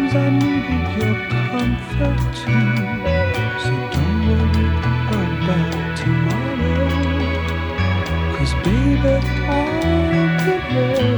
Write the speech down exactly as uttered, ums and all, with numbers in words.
Sometimes I needed your comfort too. So don't worry about tomorrow. 'Cause baby, I'll be there.